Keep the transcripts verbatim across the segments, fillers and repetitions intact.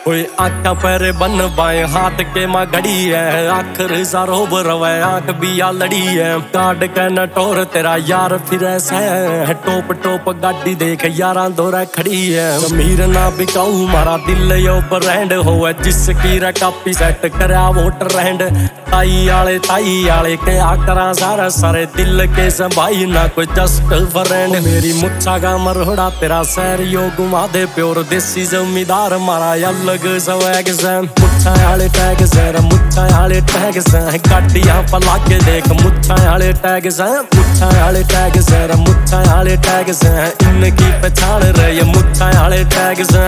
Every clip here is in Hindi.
कोई आखा पैरे बन बाएं हाथ के माँ घड़ी है, आखिर सारो बरवे आंख भी आ लड़ी है। काट के नटोर तेरा यार फिर ऐसा है, टोप टोप गाड़ी देख यारा दौरा खड़ी है। जमीर ना बिकाऊ मारा दिल यो ब्रांड होवे, जिसकी रे कापी सेट करा वोट रैंड। ताई आले ताई आले के आकरा सारा सारे दिल के संभाई ना कोई जस्ट फ्रेंड। मेरी मुच्छा का मरोड़ा तेरा सैर यो घुमा दे प्योर देसी जमींदार मारा अलग स्वैग से। मुच्छा आले टैग से मुच्छा आले टैग से गाड़ियां पला के देख मुच्छा आले टैग से। मुच्छा आले टैग से मुच्छा आले टैग से इनकी पहचान रहे मुच्छा आले टैग से।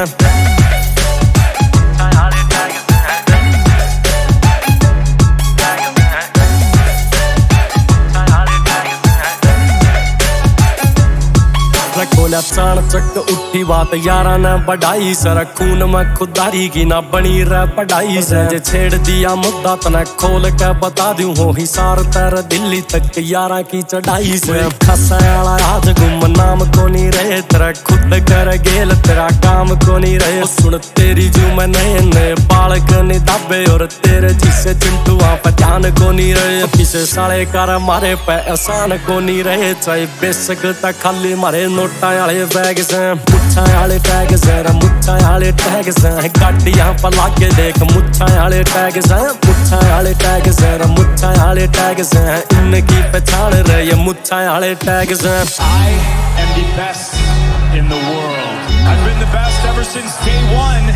खोला चाण चक उठी बात यारा ने बढ़ाई सर, खून में खुदारी की ना बनी रह पढ़ाई से। जे छेड़ दिया मुद्दा तना खोल के बता दूं हो हिसार तेरे दिल्ली तक यारा की चढ़ाई से। खसा आला आज गुम नाम को नहीं रहे तेरा खुद कर गेल तेरा काम को नहीं रहे। सुन तेरी जू में नए नए बालक ने दाबे और तेरे जिसे चिंटुआ पहचान को नहीं रहे। किसे साले कर मारे पे एहसान को नहीं रहे, चाहे बेशक तक खाली मारे नोटा आले बैग से। मुच्छा आले टैग से मुच्छा आले टैग से गाड़ियां पला के देख मुच्छा आले टैग से। मुच्छा आले टैग से मुच्छा आले टैग से इनकी पहचान रहे मुच्छा आले टैग से। I am the best in the world. I've been the best ever since day one.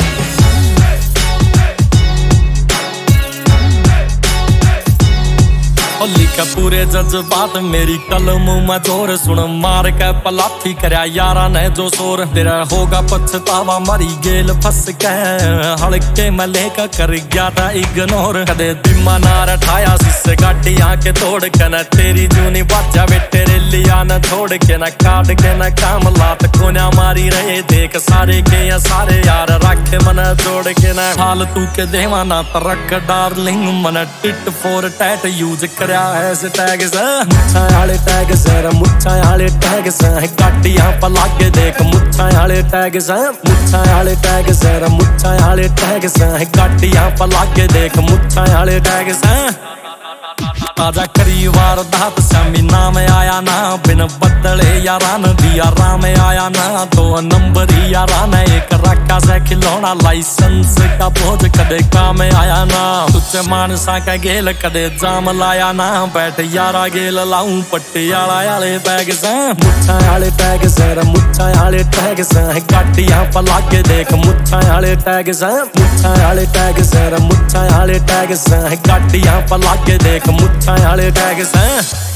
लिखा पूरे जज्बात मेरी कलम में जोर, सुन मार के पलाथी करया यारा ने जो शोर। तेरा होगा पछतावा मरी गेल फंस के हल्के में लेकर कर गया था इग्नोर। कदे दिमा नार ठाया जिससे गाड़ी आके तोड़ के न तेरी जूनी बाजा वे तेरे लिया न छोड़ के न काट के न काम लात कोना मारी रहे देख सारे के या सारे यार रखे मन जोड़ के न हाल तू के देवा ना तरक डार्लिंग मन टिट फॉर टैट यूज कर ऐसे टैग से। मुच्छा आले टैग से मुच्छा आले टैग से गाड़ियां पला के देख मुच्छा आले टैग से। मुच्छा आले टैग से मुच्छा आले टैग से गाड़ियां पला के देख मुच्छा आले टैग से। ताजा करी वारदात समी नाम आया ना, बिन बदले यारा न दिया राम आया ना। दो नंबर ही यारा ने एक रखा से खिलौना, लाइसेंस का बोझ कदे काम आया ना। तुझे मानसा का गेल कदे जाम लाया ना, बैठ यारा गेल लाऊं पटियाला आले बैग से। मुच्छा आले टैग से मुच्छा आले टैग से गाड़ियां पला के देख मुच्छा आले टैग से। मुच्छा आले टैग से मुच्छा आले टैग से गाड़ियां पला के देख मुच्छा आले टैग से।